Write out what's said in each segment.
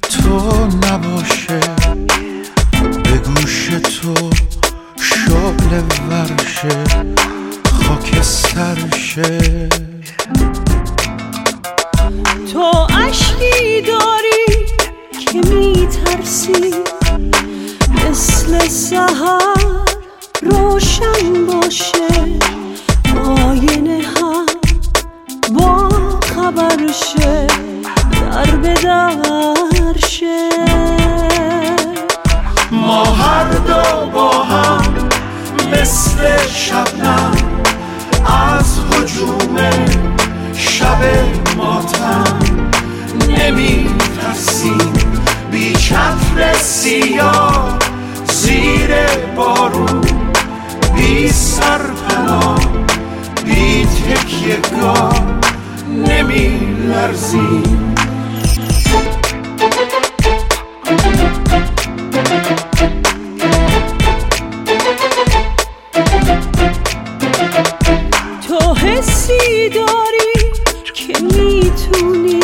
تو نباشه، به گوش تو شعله ورشه، خاکسترشه. تو اشکی داری که میترسی مثل سحر روشن باشه، آینه هم با خبر شه، در به در شه. ما هر دو با هم مثل شبنم از هجوم شب ماتم نمی ترسیم، بی چتر سیاه زیر بارون، بی سرپناه بی تکیه‌گاه نمی لرزیم. تو حسی داری که میتونی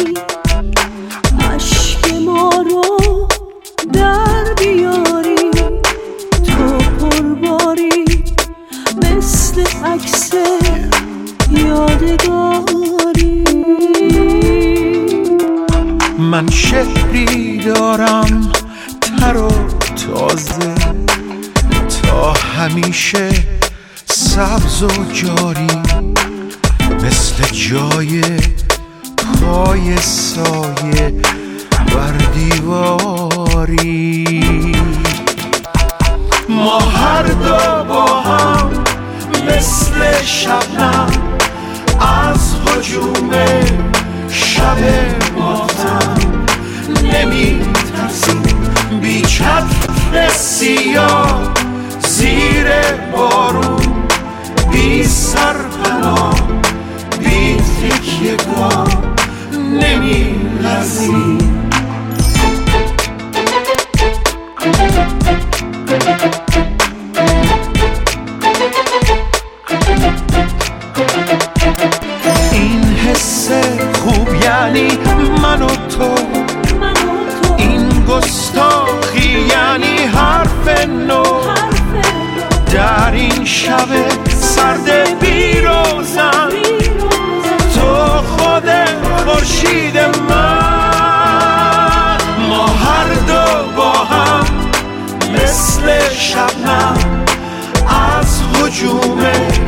اشک ما رو در بیاری، تو پرباری مثل عکس یادگاری. من شعری دارم تر و تازه، تا همیشه سبز و جاری، مثل جای پای سایه بر دیواری. ما هر دو با هم مثل شبنم از هجوم شب ماتم نمی ترسیم، بی چتر سیاه زیر بارون، بی سرپناه بی تکیه‌گاه نمی لرزیم. این حس خوب یعنی من و تو، این گستاخی یعنی حرف نو، در این شب سرد بی روزن تو خود خورشید من. ما هر دو با هم مثل شبنم از هجوم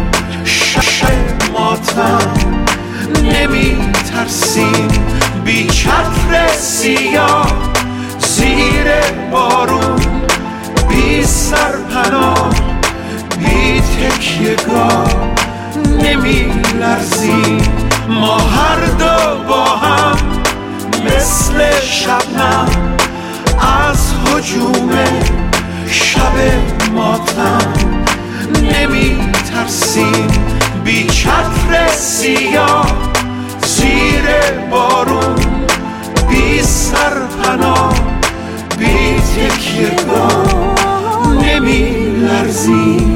شب ماتم نمی ترسیم، بی چتر سیاه زیر بارون، بی سرپناه بی تکیه‌گاه نمی لرزیم. ما هر دو با هم مثل شبنم از هجوم شب ماتم نمی ترسیم، بی چتر سیاه زیر بارون، بی سرپناه بی تکیه‌گاه نمی لرزیم.